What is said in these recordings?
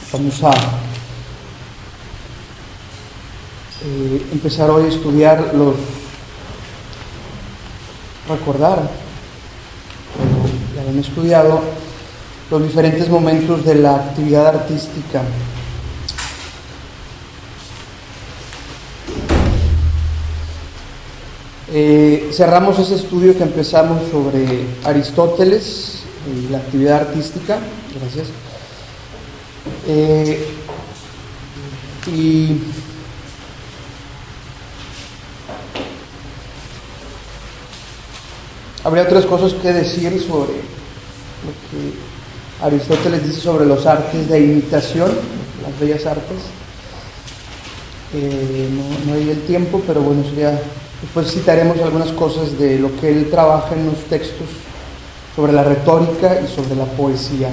Vamos a empezar hoy a estudiar recordar, ya han estudiado los diferentes momentos de la actividad artística. Cerramos ese estudio que empezamos sobre Aristóteles y la actividad artística. Gracias. Y habría otras cosas que decir sobre lo que Aristóteles dice sobre los artes de imitación, las bellas artes. No hay el tiempo, pero bueno, después citaremos algunas cosas de lo que él trabaja en los textos sobre la retórica y sobre la poesía.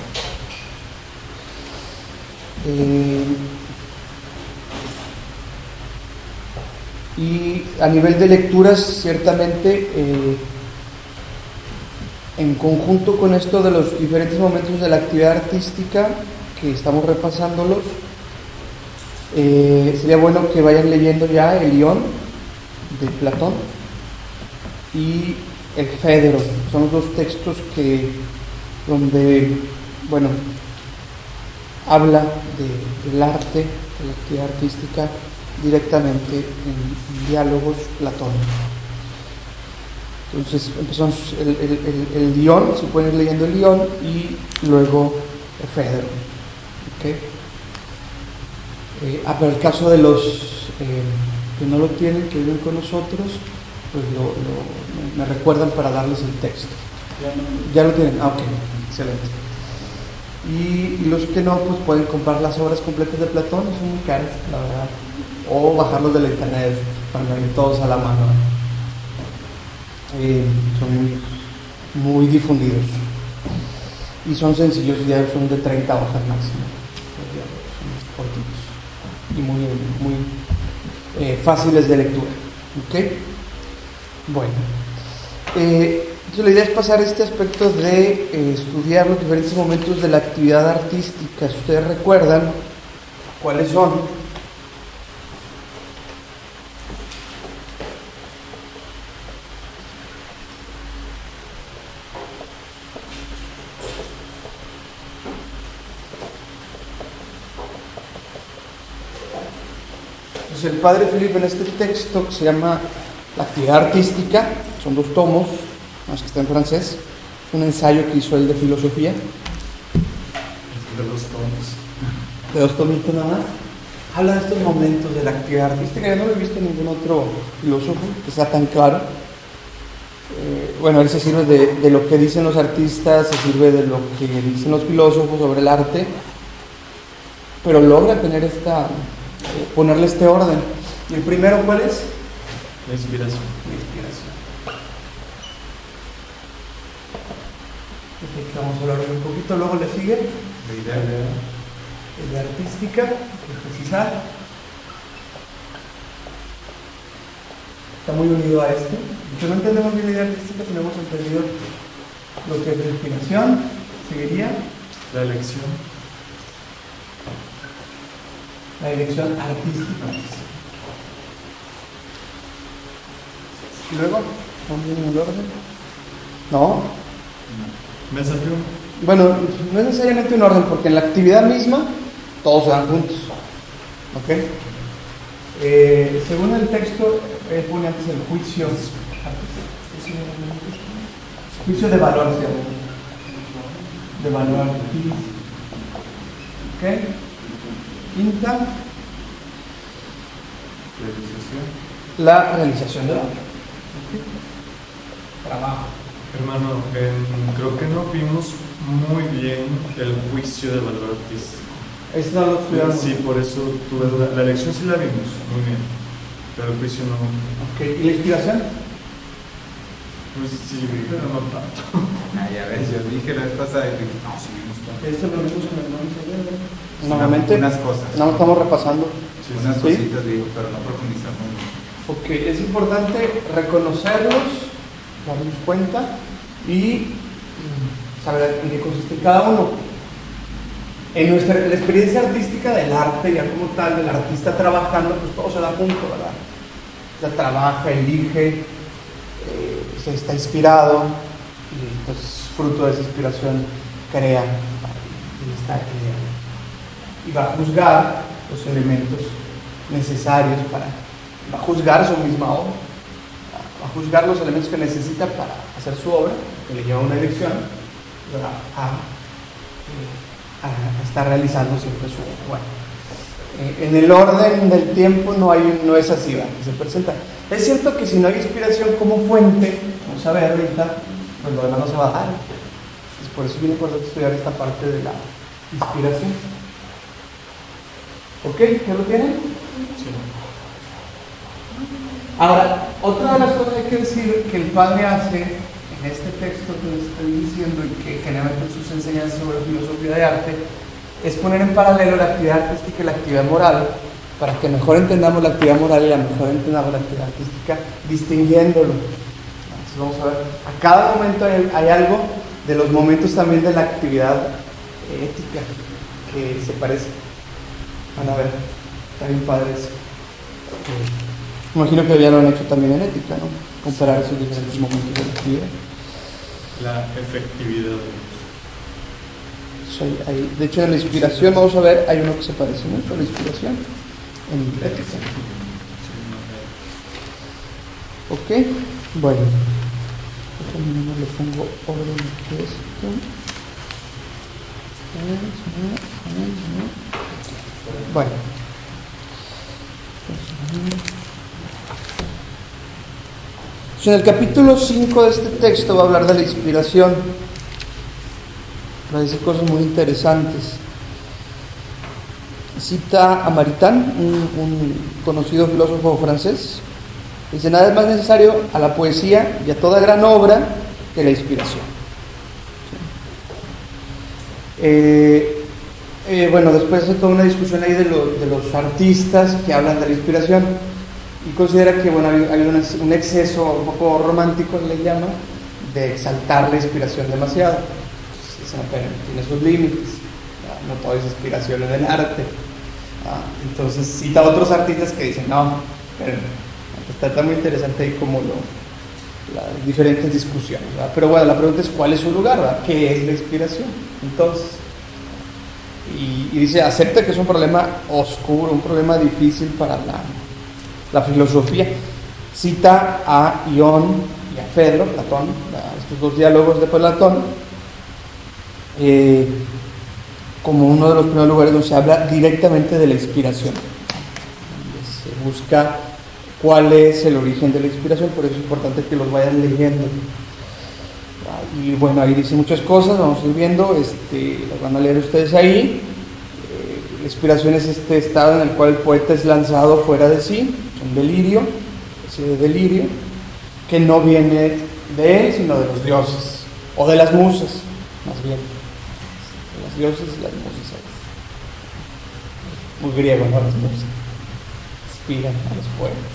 Y a nivel de lecturas, ciertamente, en conjunto con esto de los diferentes momentos de la actividad artística que estamos repasándolos, sería bueno que vayan leyendo ya el Ión de Platón y el Fédero. Son los dos textos donde habla del arte, de la actividad artística directamente en diálogos platónicos. Entonces empezamos el Ión, si pueden ir leyendo el Ión, y luego el Fédero. ¿Okay? Pero el caso de los que no lo tienen, que viven con nosotros, pues me recuerdan para darles el texto. ¿Ya lo tienen? Ok, excelente. Y los que no, pues pueden comprar las obras completas de Platón, son muy caras, la verdad, o bajarlos de la internet para ir todos a la mano. Son muy difundidos y son sencillos, ya son de 30 hojas máximo, son cortitos y muy fáciles de lectura. ¿Ok? Bueno, entonces la idea es pasar este aspecto de estudiar los diferentes momentos de la actividad artística. Si ustedes recuerdan cuáles son. El padre Felipe, en este texto que se llama La actividad artística, son 2 tomos, más que está en francés, un ensayo que hizo él de filosofía. De 2 tomos. De 2 tomitos nada más. Habla de estos momentos de la actividad artística. Yo no lo he visto en ningún otro filósofo que sea tan claro. Él se sirve de lo que dicen los artistas, se sirve de lo que dicen los filósofos sobre el arte, pero logra tener ponerle este orden. ¿Y el primero cuál es? La inspiración. Vamos a hablar un poquito, luego le sigue la idea artística, que es precisar. Está muy unido a este. Si no entendemos bien la idea artística, si no hemos entendido lo que es la inspiración, seguiría la elección. La dirección artística. ¿Y luego? ¿Estamos bien en el orden? ¿No? ¿Me salió? Bueno, no es necesariamente un orden, porque en la actividad misma todos se dan juntos. ¿Ok? Según el texto, él pone antes el juicio. Juicio de valor, se llama. De valor artístico. ¿Ok? Quinta, la realización de la obra. Trabajo. Hermano, creo que no vimos muy bien el juicio de valor artístico. Esto no lo estudiamos. Sí, por eso tuve duda. La lección sí la vimos, muy bien, pero el juicio no. Ok, ¿y la inspiración? Pues sí, pero no tanto. Ya ves, yo dije la vez pasada y dije, no, sí vimos tanto. Esto lo vimos con el hermano Isabel. Nuevamente, unas cosas. No, estamos repasando. Sí, unas cositas, digo, pero no profundizamos. Ok, es importante reconocerlos, darnos cuenta y saber en qué consiste cada uno. En la experiencia artística del arte, ya como tal, del artista trabajando, pues todo se da junto, ¿verdad? O sea, trabaja, elige, se está inspirado, y entonces fruto de esa inspiración crea y está creando. Y va a juzgar los elementos necesarios va a juzgar su misma obra, va a juzgar los elementos que necesita para hacer su obra, que le lleva a una dirección, a estar realizando siempre su obra. Bueno, en el orden del tiempo no es así, ¿verdad? Que se presenta. Es cierto que si no hay inspiración como fuente, vamos a ver ahorita, pues lo demás no se va a dar. Entonces, por eso es bien importante estudiar esta parte de la inspiración. ¿Ok? ¿Ya lo tienen? Sí. Ahora, otra de las cosas que hay que decir que el padre hace en este texto que les estoy diciendo y que generalmente en sus enseñanzas sobre filosofía de arte es poner en paralelo la actividad artística y la actividad moral para que mejor entendamos la actividad moral y mejor entendamos la actividad artística distinguiéndolo. Entonces vamos a ver, a cada momento hay algo de los momentos también de la actividad ética que se parece. Van a ver, está bien padre eso. Imagino que ya lo han hecho también en ética, ¿no? Comparar esos diferentes momentos de la actividad. La efectividad. De hecho, en la inspiración, vamos a ver, hay uno que se parece mucho a la inspiración en ética. Ok, bueno. Le pongo orden de esto. Bueno. En el capítulo 5 de este texto va a hablar de la inspiración. Va a decir cosas muy interesantes. Cita a Maritain, un conocido filósofo francés. Dice: nada es más necesario a la poesía y a toda gran obra que la inspiración. Bueno, después hace toda una discusión ahí de los artistas que hablan de la inspiración y considera que bueno, hay un exceso un poco romántico, le llama, de exaltar la inspiración demasiado. Entonces, tiene sus límites, no todo es inspiración en el arte. Entonces cita a otros artistas que dicen: no, pero está muy interesante ahí como las diferentes discusiones, ¿verdad? Pero bueno, la pregunta es: ¿cuál es su lugar, ¿verdad? ¿Qué es la inspiración? Entonces, y dice: acepta que es un problema oscuro, un problema difícil para la filosofía. Cita a Ión y a Fedro, Platón, estos dos diálogos de Platón, como uno de los primeros lugares donde se habla directamente de la inspiración, donde se busca cuál es el origen de la inspiración. Por eso es importante que los vayan leyendo. Y bueno, ahí dice muchas cosas, vamos a ir viendo, las van a leer ustedes ahí. La inspiración es este estado en el cual el poeta es lanzado fuera de sí, un delirio, ese delirio, que no viene de él, sino de los dioses, o de las musas, más bien. De los dioses y las musas. Muy griego, ¿no? Las musas inspiran a los poetas.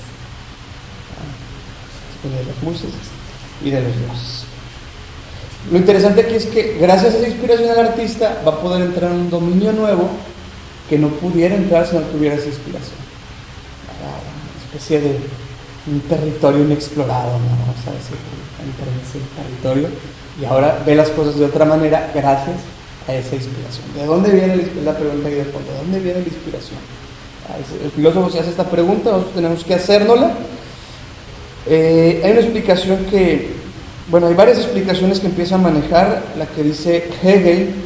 De las musas y de los dioses. Lo interesante aquí es que gracias a esa inspiración del artista va a poder entrar en un dominio nuevo que no pudiera entrar si no tuviera esa inspiración. Una especie de un territorio inexplorado, ¿no? Vamos a decir, entra en ese territorio y ahora ve las cosas de otra manera gracias a esa inspiración. ¿De dónde viene la pregunta ahí de fondo? ¿De dónde viene la inspiración? El filósofo se hace esta pregunta, nosotros tenemos que hacérnosla. Hay una explicación hay varias explicaciones que empieza a manejar. La que dice Hegel,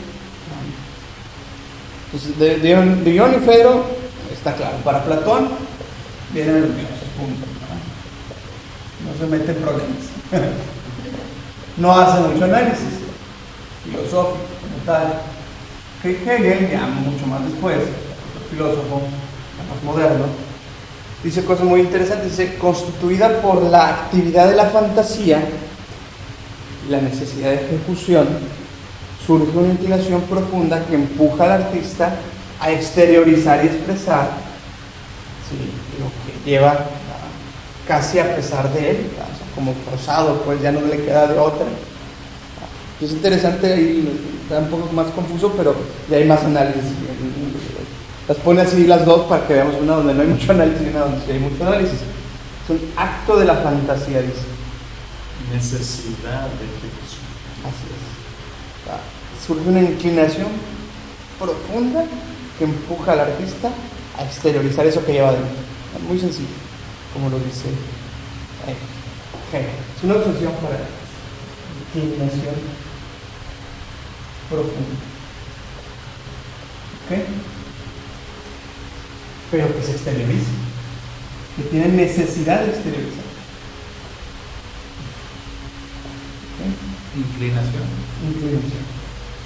pues de Ión y Fedro está claro. Para Platón vienen los dioses, punto. No se mete en problemas. No hace mucho análisis filosófico como tal. Hegel, ya mucho más después, otro filósofo más moderno, dice cosas muy interesantes. Dice: constituida por la actividad de la fantasía y la necesidad de ejecución, surge una inclinación profunda que empuja al artista a exteriorizar y expresar, ¿sí?, lo que lleva casi a pesar de él, o sea, como forzado, pues ya no le queda de otra. Es interesante ahí Está un poco más confuso, pero ya hay más análisis. Las pone así las dos para que veamos una donde no hay mucho análisis y una donde sí hay mucho análisis. Es un acto de la fantasía, dice. Necesidad de ejecución. Así es. Surge una inclinación profunda que empuja al artista a exteriorizar eso que lleva dentro. Muy sencillo, como lo dice Hegel. Es una obsesión para él. Inclinación profunda. ¿Ok? Pero que se exterioriza, que tiene necesidad de exteriorizar. ¿Ok? Inclinación.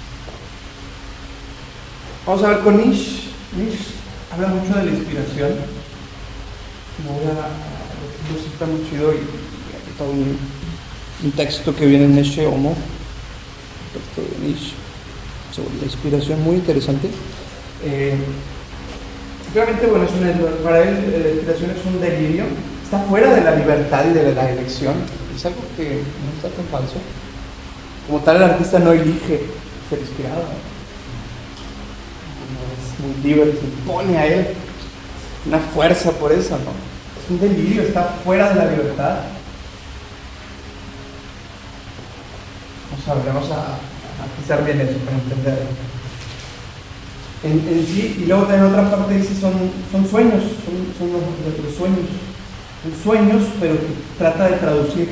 Vamos a ver con Nietzsche. Nietzsche habla mucho de la inspiración. No voy a lo cita muy chido y hay todo un texto que viene en Nietzsche Homo, texto de Nietzsche sobre la inspiración, muy interesante. Realmente, bueno, para él la inspiración es un delirio, está fuera de la libertad y de la elección, es algo que no está tan falso. Como tal, el artista no elige ser inspirado, no es muy libre, se impone a él una fuerza por eso, ¿no? Es un delirio, está fuera de la libertad. Vamos a analizar bien eso para entenderlo. En sí, y luego también otra parte dice son sueños, son los sueños. Son sueños, pero que trata de traducir.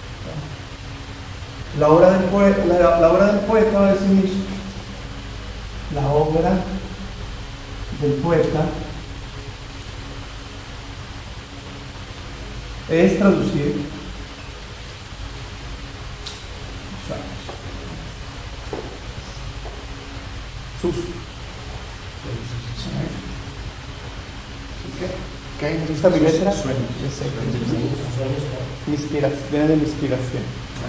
La obra del poeta, va a decir Nietzsche, la obra del poeta es traducir sus. ¿Qué? ¿Me gusta mi letra? Sueños. Viene de mi inspiración.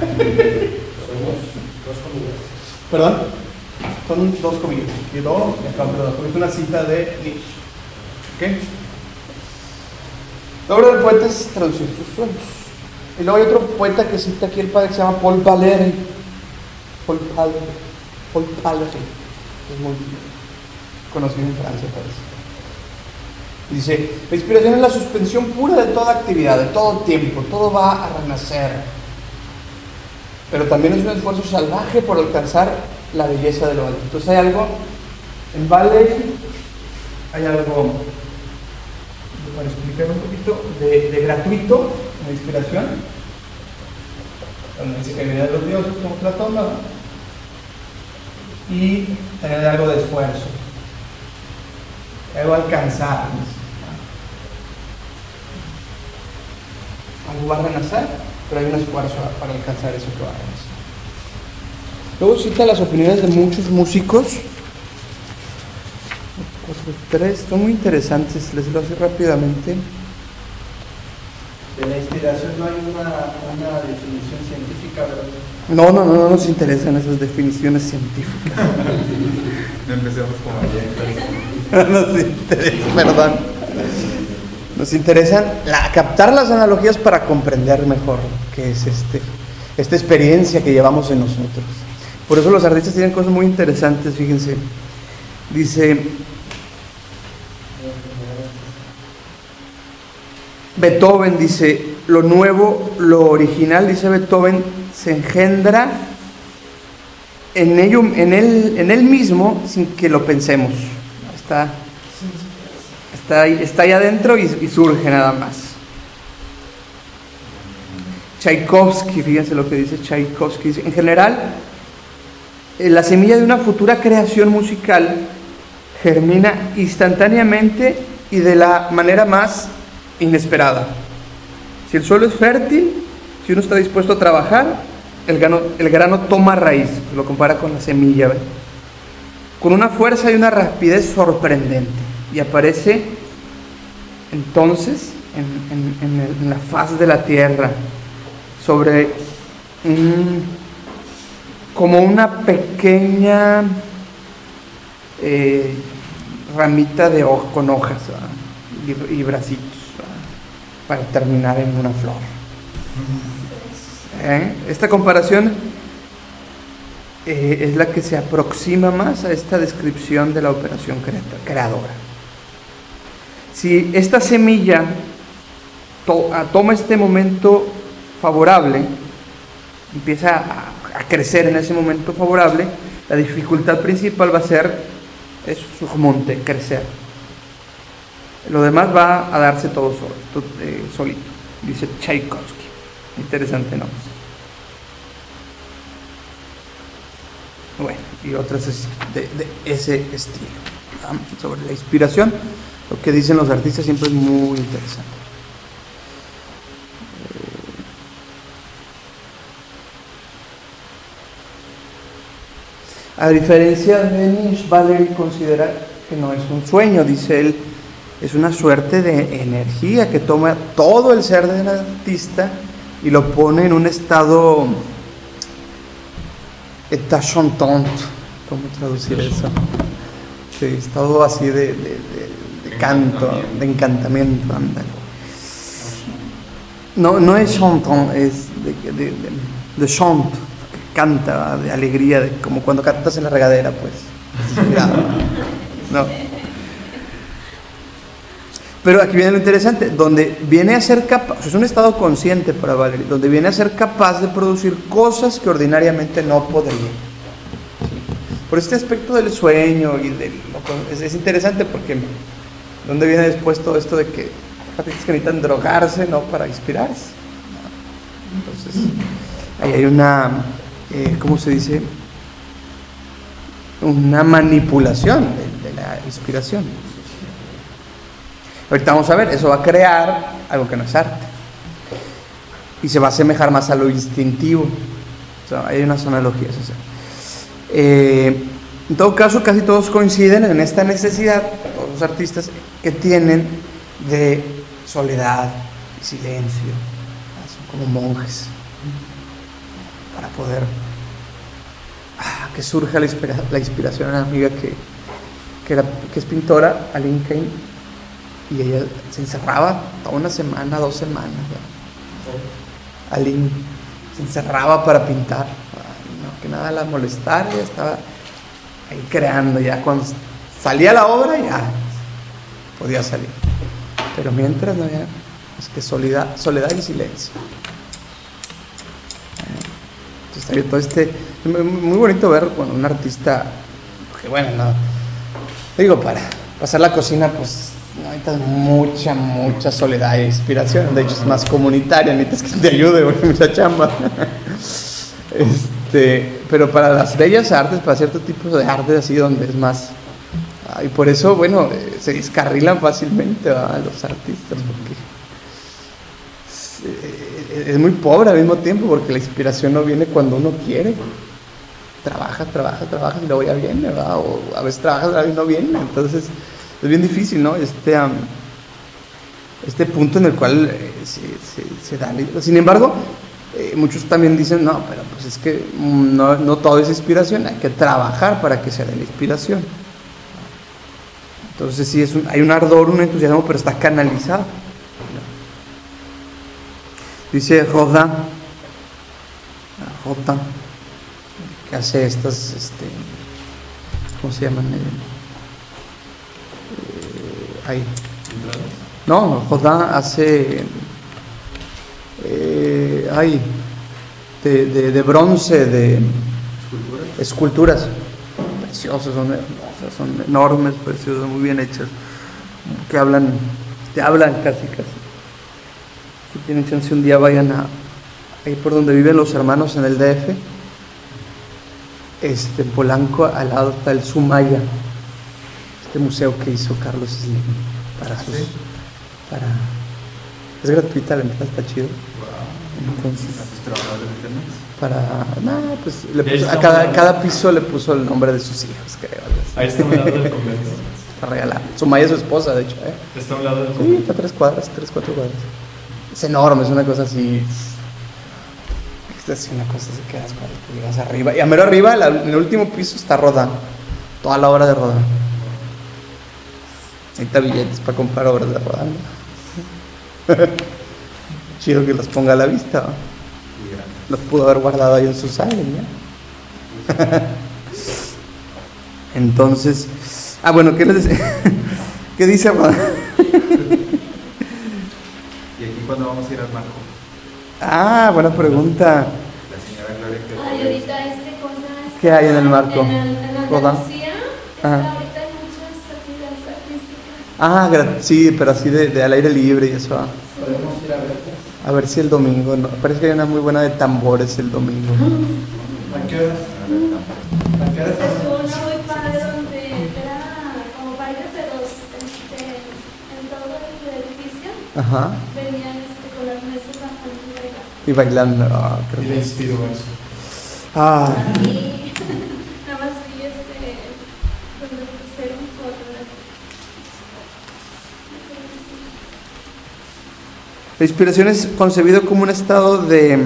¿Perdón? Son dos comillas. Y dos, porque es una cita de Nietzsche. ¿Ok? La obra del poeta es traducir sus sueños. Y luego hay otro poeta que cita aquí el padre que se llama Paul Valéry. Paul Valéry. Es muy conocido en Francia, parece. Dice, la inspiración es la suspensión pura de toda actividad, de todo tiempo, todo va a renacer. Pero también es un esfuerzo salvaje por alcanzar la belleza de lo alto. Entonces hay algo, en Valéry, hay algo, para explicar un poquito, de gratuito, de inspiración, donde dice que viene de los dioses como Platón, ¿no? Y también hay algo de esfuerzo, algo alcanzar. Algo va a renacer, pero hay un esfuerzo para alcanzar eso que va a renacer. Luego cita las opiniones de muchos músicos. 3, son muy interesantes, les lo hace rápidamente. De la inspiración no hay una definición científica, ¿verdad? No nos interesan esas definiciones científicas. No empecemos como ayer. Nos interesa, perdón. Nos interesan captar las analogías para comprender mejor qué es esta experiencia que llevamos en nosotros. Por eso los artistas tienen cosas muy interesantes, fíjense. Dice Beethoven, dice, lo nuevo, lo original, dice Beethoven, se engendra en él mismo sin que lo pensemos. Está ahí adentro y surge nada más. Tchaikovsky, fíjense lo que dice Tchaikovsky. En general, la semilla de una futura creación musical germina instantáneamente y de la manera más inesperada. Si el suelo es fértil, si uno está dispuesto a trabajar, el grano toma raíz. Lo compara con la semilla, ¿ven? Con una fuerza y una rapidez sorprendente, y aparece entonces en la faz de la tierra sobre como una pequeña ramita con hojas y bracitos para terminar en una flor. Esta comparación es la que se aproxima más a esta descripción de la operación creadora. Si esta semilla toma este momento favorable, empieza a crecer en ese momento favorable, la dificultad principal va a ser su monte, crecer. Lo demás va a darse todo solito, dice Tchaikovsky. Interesante, ¿no? Bueno, y otras de ese estilo. Sobre la inspiración, lo que dicen los artistas siempre es muy interesante. A diferencia de Nietzsche, Valery considera que no es un sueño, dice él, es una suerte de energía que toma todo el ser del artista y lo pone en un estado état chantant, ¿cómo traducir eso? Sí, estado así de canto, de encantamiento, ándale. No es chantant, es de chant, canta, de alegría, como cuando cantas en la regadera, pues. No. Pero aquí viene lo interesante, donde viene a ser capaz, es un estado consciente para Valery, donde viene a ser capaz de producir cosas que ordinariamente no podría. Por este aspecto del sueño y es interesante porque ¿dónde viene después todo esto de que artistas que necesitan drogarse, no, para inspirarse? Entonces, ahí hay una, ¿cómo se dice? Una manipulación de la inspiración. Ahorita vamos a ver, eso va a crear algo que no es arte y se va a asemejar más a lo instintivo. O sea, hay unas analogías. O sea. En todo caso, casi todos coinciden en esta necesidad, todos los artistas, que tienen de soledad y silencio. Son como monjes para poder que surja la inspiración. Una amiga que es pintora, Aline Kane, y ella se encerraba toda una semana, 2 semanas. Aline se encerraba para pintar, no, que nada la molestara, ella estaba ahí creando. Ya cuando salía la obra ya podía salir, pero mientras no había más que soledad y silencio. Entonces todo muy bonito ver cuando un artista, porque bueno, no digo, para pasar la cocina, pues necesitas mucha soledad e inspiración. De hecho es más comunitaria, necesitas que te ayude, porque mucha chamba. Pero para las bellas artes, para ciertos tipos de artes así, donde es más, y por eso, bueno, se descarrilan fácilmente los artistas, porque es muy pobre al mismo tiempo, porque la inspiración no viene cuando uno quiere. Trabajas y luego ya viene, ¿verdad? O a veces trabajas y no viene. Entonces es bien difícil, ¿no? Este punto en el cual se da. Sin embargo, muchos también dicen, no, pero pues es que no todo es inspiración, hay que trabajar para que se dé la inspiración. Entonces sí, hay un ardor, un entusiasmo, pero está canalizado. Dice Rodin, que hace estas, ¿cómo se llaman? Ahí. No, Rodin hace de bronce, de esculturas preciosas, son hermosas, son enormes, preciosas, muy bien hechas, que te hablan casi. Si tienen chance un día vayan ahí por donde viven los hermanos en el DF, en Polanco, al lado está el Sumaya, museo que hizo Carlos Slim es gratuita la entrada, está chido. Entonces, a cada piso le puso el nombre de sus hijos, creo. Ahí está a un lado del convento. Está regalado. Sumaya es su esposa, de hecho. Está a un lado del convento. Sí, está a 3 cuadras, 4 cuadras. Es enorme, es una cosa así. Es una cosa así que llegas arriba. Y a mero arriba, en el último piso, está Rodin. Toda la obra de Rodin. Ahí está billetes para comprar obras de Rodin. Chido que los ponga a la vista, ¿no? Los pudo haber guardado ahí en su sala, ¿ya? Entonces, bueno, ¿qué les dice? ¿Qué dice Rodin? ¿Y aquí cuándo vamos a ir al marco? Buena pregunta. La señora Gloria que... Ay, ahorita cosa está ¿Qué hay en el marco? En Rodin. Andalucía, ahorita hay muchas actividades artísticas. Sí, pero así de al aire libre y eso. Podemos ir a ver. A ver si el domingo, no, parece que hay una muy buena de tambores el domingo. ¿A qué horas? ¿A qué horas? Estuvo una muy padre donde era como baile, pero en todo el edificio Ajá. venían con las mesas a bailar. Y bailando. Y le inspiró eso. Y nada más vi donde pusieron fotos. La inspiración es concebido como un estado de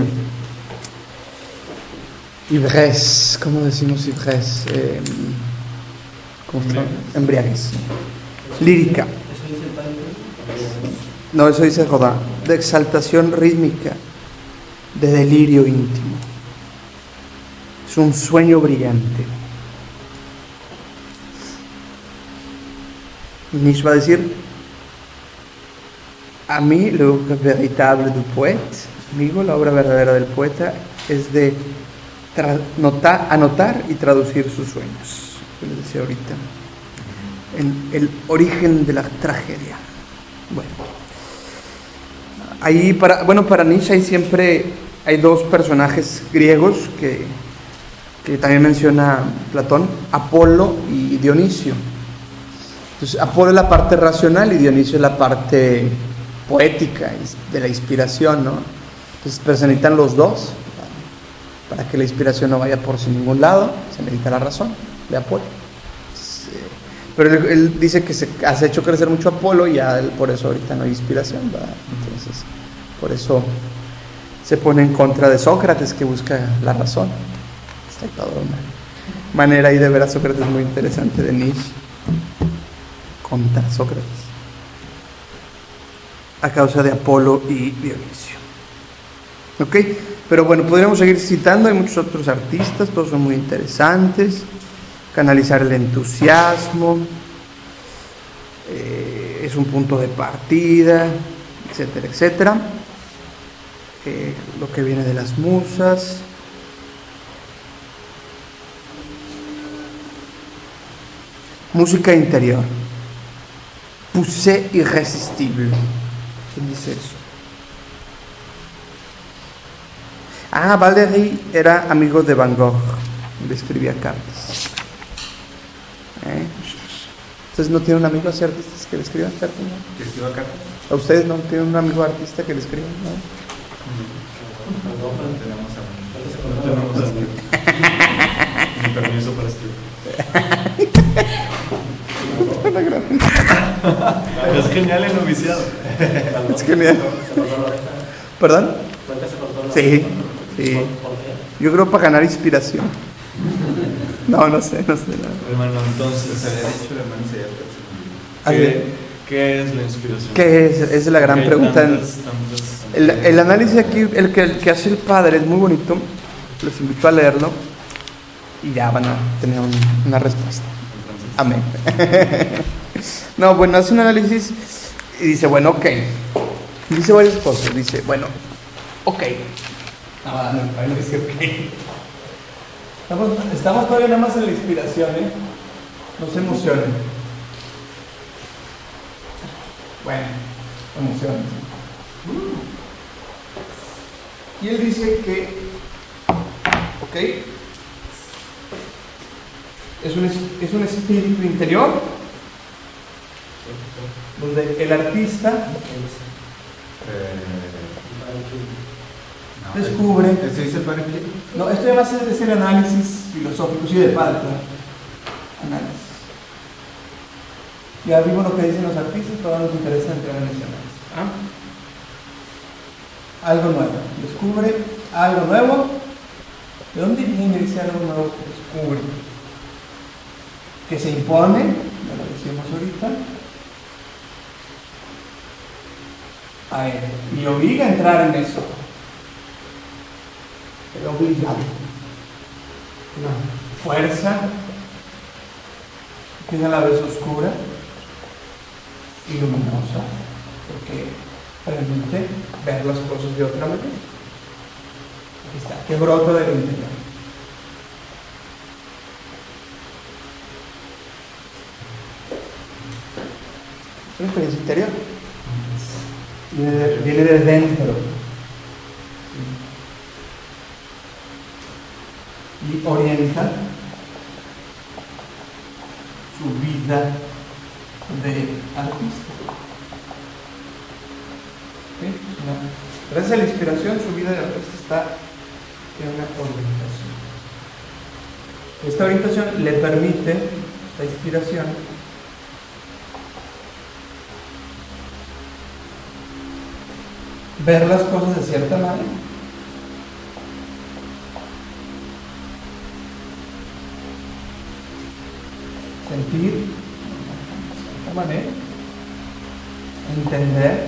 ivresse. ¿Cómo decimos ivresse? ¿Cómo está? Embriaguez. Lírica. No, eso dice Rodin. De exaltación rítmica, de delirio íntimo. Es un sueño brillante. Nietzsche va a decir: a mí, l'œuvre véritable du poète, amigo, la obra verdadera del poeta es de anotar y traducir sus sueños. Yo les decía ahorita, en el origen de la tragedia. Bueno, ahí para Nietzsche hay dos personajes griegos que también menciona Platón: Apolo y Dionisio. Entonces, Apolo es la parte racional y Dionisio es la parte poética, de la inspiración, ¿no? Entonces, pero se necesitan los dos para que la inspiración no vaya por sin ningún lado. Se necesita la razón de Apolo. Pero él dice que se ha hecho crecer mucho Apolo y ya por eso ahorita no hay inspiración, ¿verdad? Entonces, por eso se pone en contra de Sócrates, que busca la razón. Está toda una manera ahí de ver a Sócrates muy interesante de Nietzsche contra Sócrates, a causa de Apolo y Dionisio. ¿Ok? Pero bueno, podríamos seguir citando, hay muchos otros artistas, todos son muy interesantes. Canalizar el entusiasmo, es un punto de partida, etcétera, etcétera. Lo que viene de las musas. Música interior. Poussée irrésistible. ¿Quién dice eso? Valéry era amigo de Van Gogh. Le escribía cartas. ¿Ustedes no tienen un amigo así artistas que le escriban cartas? ¿No? ¿Que escriba cartas? ¿A ustedes no tienen un amigo artista que le escriban? ¿No? No tenemos amigos. Ni permiso para escribir. Es genial el noviciado. Es genial. ¿Perdón? Sí. Yo creo para ganar inspiración. No sé. Hermano, entonces, Se había dicho la hermana Isabel. ¿qué es la inspiración? ¿Qué es? Esa es la gran pregunta. Tantas. El análisis aquí, el que hace el padre, es muy bonito. Les invito a leerlo y ya van a tener una respuesta. Amén. No, bueno, hace un análisis y dice, bueno, ok. Dice varias cosas. Dice, bueno, ok. No dice ok. Estamos todavía nada más en la inspiración, ¿eh? No se emocionen. Bueno, emociones. Y él dice que, ok, es un espíritu interior donde el artista descubre. ¿Se dice el padre Filipe? No, esto ya va a ser decir análisis filosófico, sí, de padre, claro. Análisis. Ya vimos lo que dicen los artistas, pero ahora nos interesa entrar en ese análisis. Algo nuevo, descubre algo nuevo. ¿De dónde viene ese algo nuevo que descubre? Que se impone, ya lo decíamos ahorita, a él, y le obliga a entrar en eso. El obligado. una fuerza que es a la vez oscura y luminosa, porque permite ver las cosas de otra manera. Aquí está, que brota del interior. Es una experiencia interior. Viene de dentro. Y orienta su vida de artista. ¿Sí? Gracias a la inspiración, su vida de artista está en una orientación. Esta orientación le permite, esta inspiración, ver las cosas de cierta manera. Sentir de cierta manera. Entender.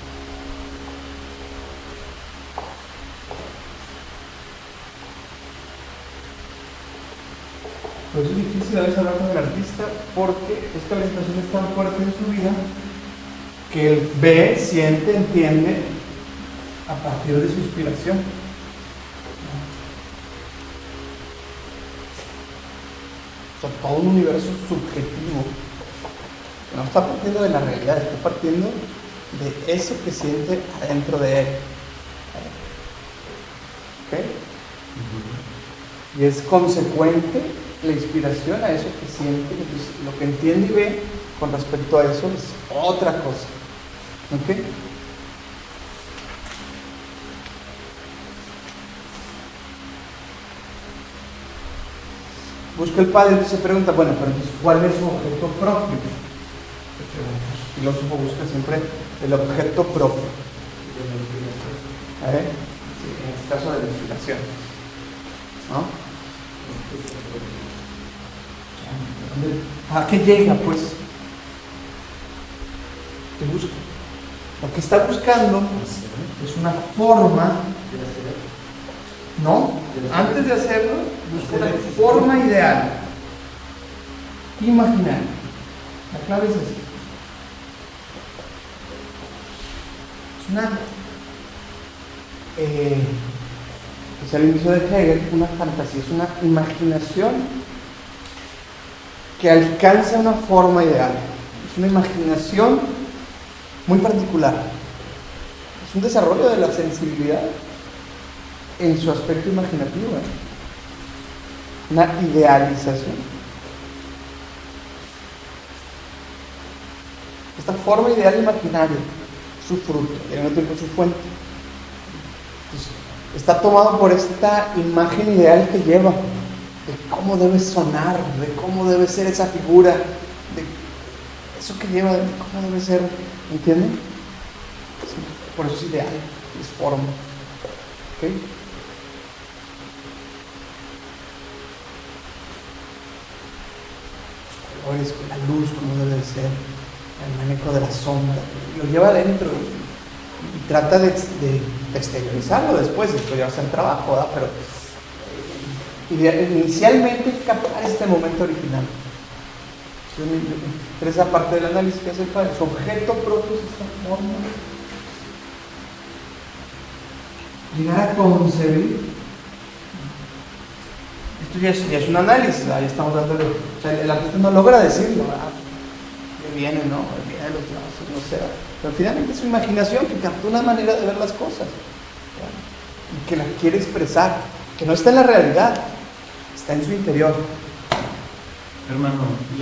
Pues es difícil a veces hablar con el artista porque esta orientación es tan fuerte en su vida que él ve, siente, entiende a partir de su inspiración. O sea, todo un universo subjetivo. No está partiendo de la realidad, está partiendo de eso que siente adentro de él. ¿Ok? Y es consecuente la inspiración a eso que siente. Entonces, lo que entiende y ve con respecto a eso es otra cosa. ¿Ok? Busca el padre y se pregunta, bueno, pero entonces, ¿cuál es su objeto propio? El filósofo busca siempre el objeto propio. Sí, en este caso de la inspiración. ¿No? ¿A qué llega, pues? ¿Qué busca? Lo que está buscando es una forma. ¿No? Antes de hacerlo, busca una forma ideal. Imaginar. La clave es esta. Es una, es al inicio de Hegel, una fantasía, es una imaginación que alcanza una forma ideal. Es una imaginación muy particular. Es un desarrollo de la sensibilidad en su aspecto imaginativo, una idealización. Esta forma ideal imaginaria, su fruto, y al mismo tiempo su fuente. Entonces, está tomado por esta imagen ideal que lleva, de cómo debe sonar, de cómo debe ser esa figura, de eso que lleva, de cómo debe ser, ¿entienden? Por eso es ideal, es forma. ¿Ok? La luz, como debe ser, el manejo de la sombra, lo lleva adentro y trata de exteriorizarlo después, esto ya va a ser trabajo, ¿verdad? Pero inicialmente captar este momento original. Pero esa parte del análisis que hace el padre, su objeto propio es esta forma. Llegar a concebir. Esto ya es un análisis, ahí estamos dándole. O sea, el artista no logra decirlo, ¿verdad? Que viene, ¿no? Viene de los brazos, no sé. Pero finalmente es su imaginación que capta una manera de ver las cosas, ¿verdad? Y que la quiere expresar, que no está en la realidad, está en su interior. Hermano,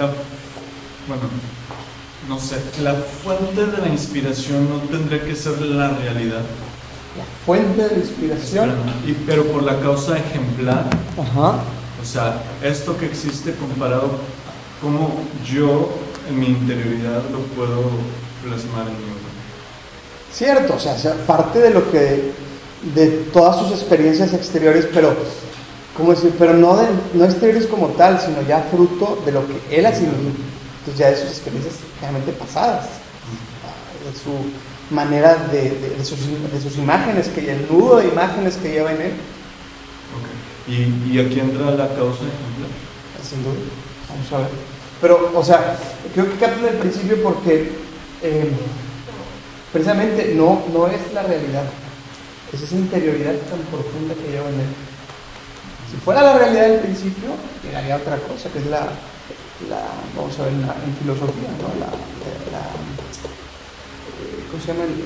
no sé, la fuente de la inspiración no tendría que ser la realidad. La fuente de la inspiración. Pero por la causa ejemplar. Ajá. O sea, esto que existe comparado, como yo en mi interioridad lo puedo plasmar en mi obra. Cierto, o sea, parte de lo que, de todas sus experiencias exteriores, pero, ¿cómo decir? Pero no exteriores como tal, sino ya fruto de lo que él asimiló. Entonces ya de sus experiencias realmente pasadas, de su manera de sus imágenes, el nudo de imágenes que lleva en él. Okay. Y aquí entra la causa ejemplar. Sin duda. Vamos a ver. Pero, o sea, creo que captan el principio porque precisamente no es la realidad. Es esa interioridad tan profunda que lleva en él. Si fuera la realidad del principio, llegaría a otra cosa, que es la vamos a ver en filosofía, ¿no? ¿Cómo se llama? En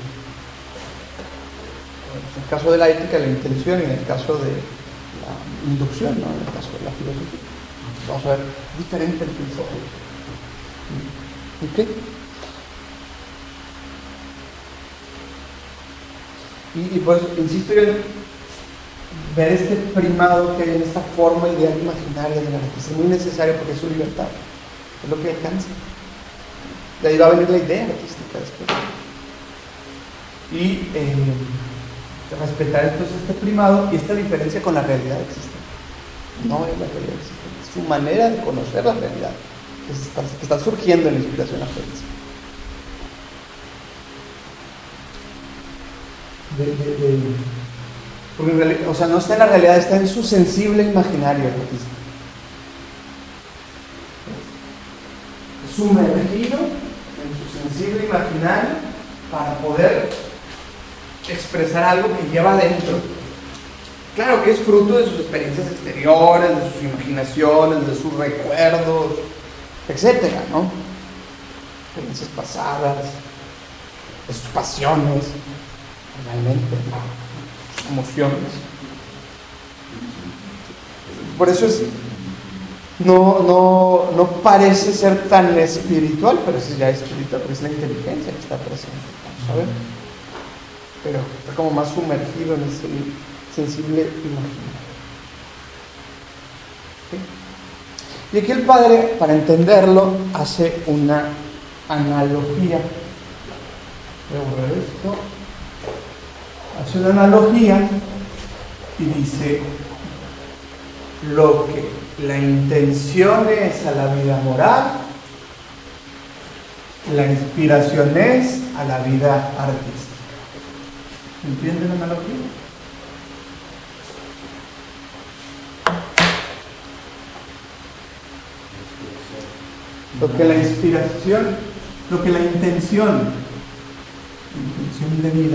el caso de la ética, la intención, y en el caso de la inducción, ¿no? En el caso de la filosofía. Vamos a ver, diferente el principio. ¿Ok? Y pues, insisto yo en ver este primado que hay en esta forma ideal imaginaria del artista. Es muy necesario porque es su libertad. Es lo que alcanza. De ahí va a venir la idea artística después. Y respetar entonces este primado y esta diferencia con la realidad existente. No es la realidad existente, es su manera de conocer la realidad que está surgiendo en la inspiración artística. Porque en realidad, o sea, no está en la realidad, está en su sensible imaginario el artista. Sumergido en su sensible imaginario para poder expresar algo que lleva adentro. Claro que es fruto de sus experiencias exteriores, de sus imaginaciones, de sus recuerdos, etcétera, ¿no? Experiencias pasadas, de sus pasiones, realmente, sus emociones. Por eso no parece ser tan espiritual, pero sí ya es espiritual, porque es la inteligencia que está presente, ¿sabes? Pero está como más sumergido en ese sensible imaginario. ¿Okay? Y aquí el padre, para entenderlo, hace una analogía. Voy a borrar esto. Hace una analogía y dice: lo que la intención es a la vida moral, la inspiración es a la vida artística. ¿Entienden la analogía? Lo que la inspiración, lo que la intención de vida.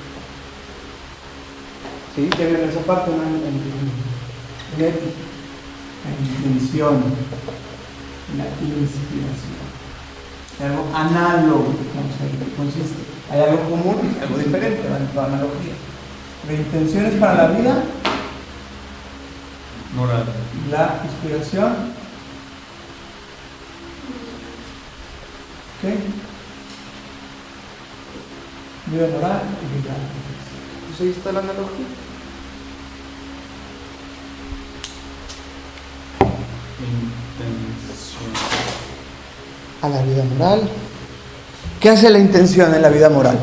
¿Sí? Ya vieron esa parte, ¿no? En ética. La intención, la inspiración. Hay algo análogo, vamos a ver qué consiste. Hay algo común y algo diferente, la analogía. La intención es para la vida moral. La inspiración, ¿ok? Vida moral y vida artística. Entonces ahí está la analogía. Intención. A la vida moral. ¿Qué hace la intención en la vida moral?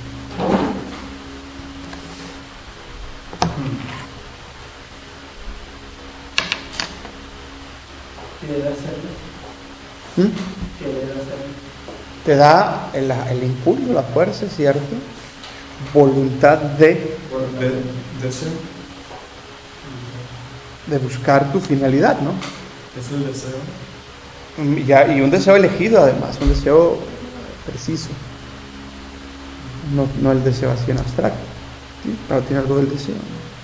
¿Qué debe hacerlo? ¿Qué debe hacerlo? Te da el impulso, la fuerza, ¿cierto? Voluntad de Deseo. de buscar tu finalidad, ¿no? Es el deseo. Y un deseo elegido, además, un deseo preciso, no el deseo así en abstracto, ¿sí? Pero tiene algo del deseo.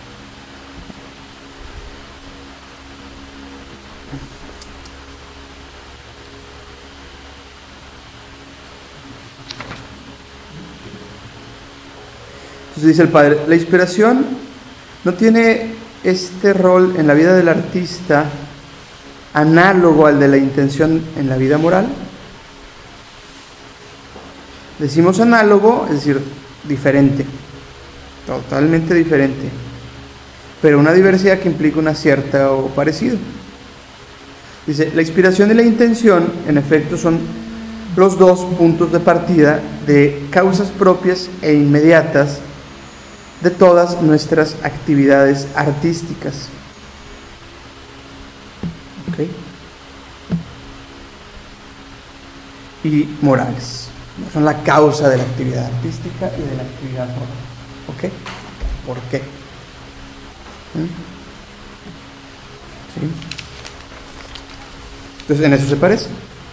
Entonces dice el padre, la inspiración no tiene este rol en la vida del artista análogo al de la intención en la vida moral. Decimos análogo, es decir, diferente, totalmente diferente, pero una diversidad que implica una cierta o parecido. Dice, la inspiración y la intención, en efecto, son los dos puntos de partida de causas propias e inmediatas de todas nuestras actividades artísticas. ¿Ok? Y morales. Son la causa de la actividad artística y de la actividad moral. ¿Ok? ¿Por qué? ¿Sí? Entonces, en eso se parece.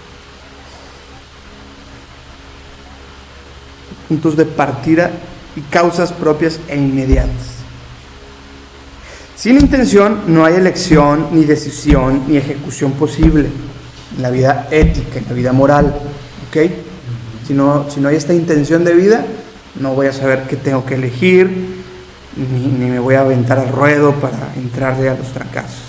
Puntos de partida y causas propias e inmediatas. Sin intención no hay elección, ni decisión, ni ejecución posible en la vida ética, en la vida moral. ¿Ok? Si no hay esta intención de vida, no voy a saber qué tengo que elegir, ni me voy a aventar al ruedo para entrarle a los trancazos.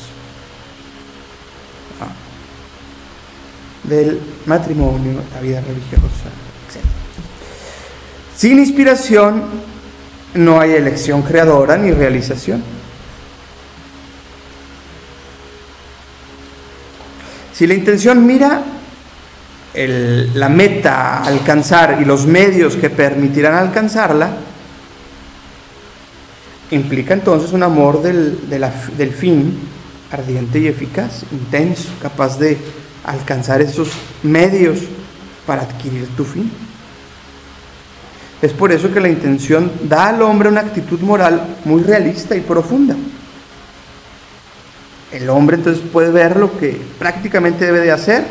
Del matrimonio, la vida religiosa, etc. Sin inspiración no hay elección creadora ni realización. Si la intención mira la meta a alcanzar y los medios que permitirán alcanzarla, implica entonces un amor del fin ardiente y eficaz, intenso, capaz de alcanzar esos medios para adquirir tu fin. Es por eso que la intención da al hombre una actitud moral muy realista y profunda. El hombre entonces puede ver lo que prácticamente debe de hacer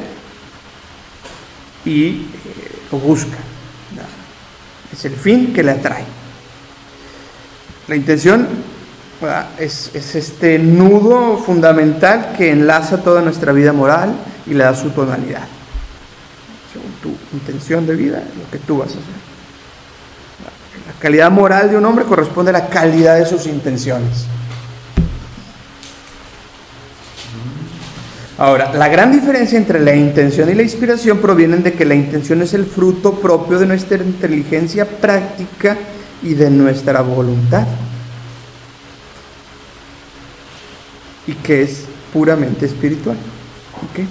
y lo busca. Es el fin que le atrae. La intención es este nudo fundamental que enlaza toda nuestra vida moral y le da su tonalidad. Según tu intención de vida, lo que tú vas a hacer. La calidad moral de un hombre corresponde a la calidad de sus intenciones. Ahora, la gran diferencia entre la intención y la inspiración provienen de que la intención es el fruto propio de nuestra inteligencia práctica y de nuestra voluntad, y que es puramente espiritual. ¿Ok?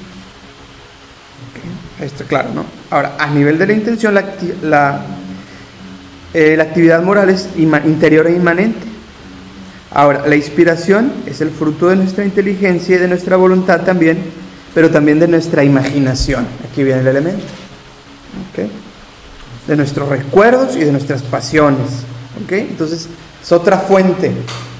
Esto claro, ¿no? Ahora, a nivel de la intención, la actividad moral es interior e inmanente. Ahora, la inspiración es el fruto de nuestra inteligencia y de nuestra voluntad también, pero también de nuestra imaginación. Aquí viene el elemento. ¿Ok? De nuestros recuerdos y de nuestras pasiones. ¿Ok? Entonces, es otra fuente.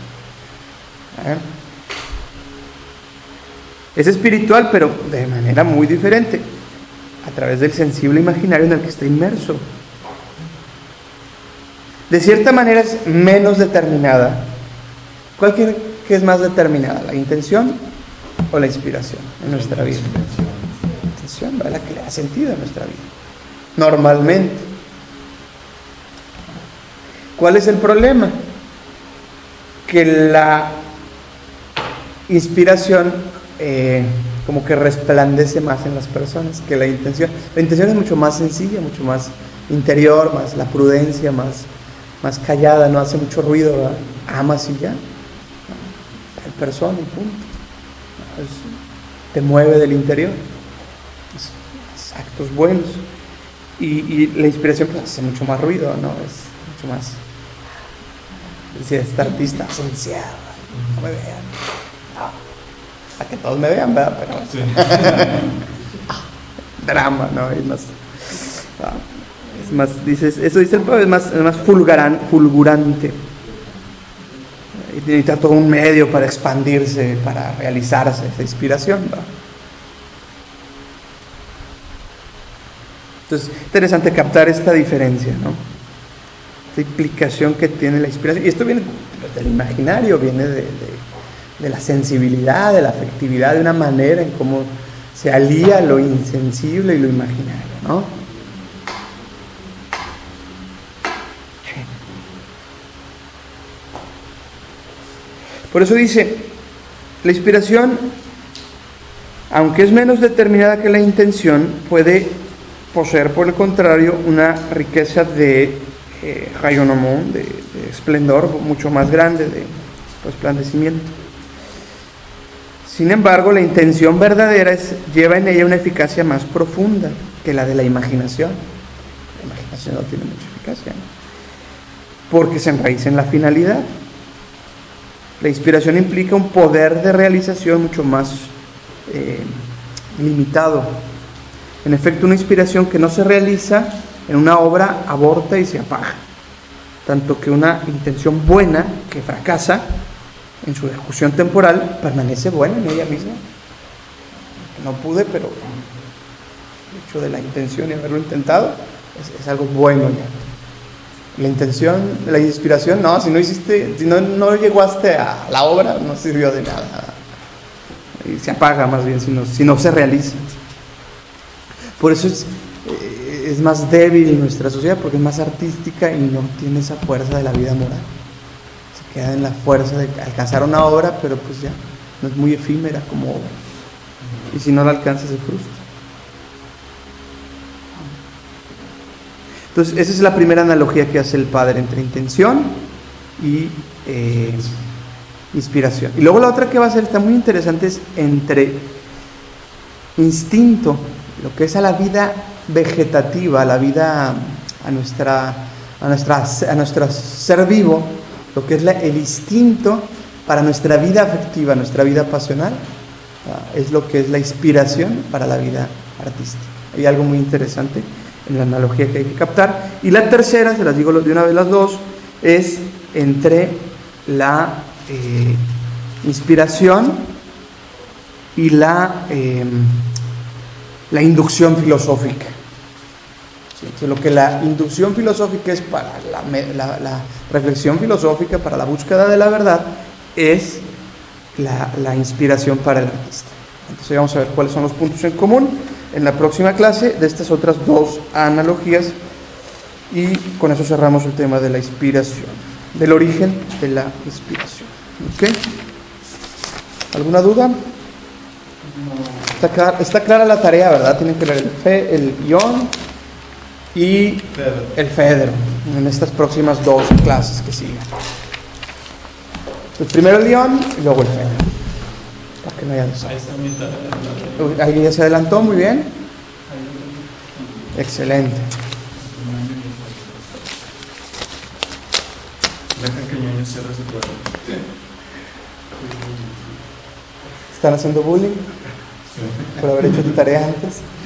Es espiritual, pero de manera muy diferente, a través del sensible imaginario en el que está inmerso. De cierta manera es menos determinada. ¿Cuál cree que es más determinada? ¿La intención o la inspiración en nuestra vida? La intención es la que le da sentido a nuestra vida, normalmente. ¿Cuál es el problema? Que la inspiración como que resplandece más en las personas que la intención. La intención es mucho más sencilla, mucho más interior, más la prudencia, más callada, no hace mucho ruido, ¿verdad? Amas y ya. El persona y punto. Te mueve del interior. Es actos buenos. Y la inspiración pues hace mucho más ruido, ¿no? Es mucho más. Decía este artista, esencial, no me vean. A que todos me vean, ¿verdad? Pero sí. Drama, ¿no? Es más, dices, eso dice el pueblo, es más fulgurante. Y necesita todo un medio para expandirse, para realizarse esa inspiración, ¿verdad? Entonces, interesante captar esta diferencia, ¿no? Esta implicación que tiene la inspiración. Y esto viene del imaginario, viene de la sensibilidad, de la afectividad, de una manera en cómo se alía lo insensible y lo imaginario, ¿no? Por eso dice, la inspiración, aunque es menos determinada que la intención, puede poseer, por el contrario, una riqueza de rayonomón, de esplendor mucho más grande, de resplandecimiento. Sin embargo, la intención verdadera lleva en ella una eficacia más profunda que la de la imaginación. La imaginación no tiene mucha eficacia, ¿no? Porque se enraiza en la finalidad. La inspiración implica un poder de realización mucho más limitado. En efecto, una inspiración que no se realiza en una obra aborta y se apaga. Tanto que una intención buena que fracasa en su ejecución temporal, permanece buena en ella misma. No pude, pero el hecho de la intención y haberlo intentado es algo bueno ya. La intención, la inspiración, no, si no llegaste a la obra, no sirvió de nada. Y se apaga más bien si no se realiza. Por eso es más débil nuestra sociedad, porque es más artística y no tiene esa fuerza de la vida moral. Se queda en la fuerza de alcanzar una obra, pero pues ya no es muy efímera como obra. Y si no la alcanza se frustra. Entonces esa es la primera analogía que hace el Padre entre intención y inspiración. Y luego la otra que va a hacer, está muy interesante, es entre instinto, lo que es a la vida vegetativa, a la vida, a nuestro ser vivo, lo que es el instinto para nuestra vida afectiva, nuestra vida pasional, es lo que es la inspiración para la vida artística. Hay algo muy interesante en la analogía que hay que captar. Y la tercera, se las digo de una vez las dos, es entre la inspiración y la inducción filosófica. ¿Sí? Entonces, lo que la inducción filosófica es para la reflexión filosófica, para la búsqueda de la verdad, es la inspiración para el artista. Entonces vamos a ver cuáles son los puntos en común en la próxima clase de estas otras dos analogías, y con eso cerramos el tema de la inspiración, del origen de la inspiración. ¿Ok? ¿Alguna duda? Está clara la tarea, ¿verdad? Tienen que leer el ion y el Fedro en estas próximas dos clases que siguen. Pues primero el ion y luego el Fedro, para que no haya desastre. ¿Alguien ya se adelantó? Muy bien. Excelente. Deja que Ñoño cierre su cuadro. ¿Están haciendo bullying por haber hecho tu tarea antes?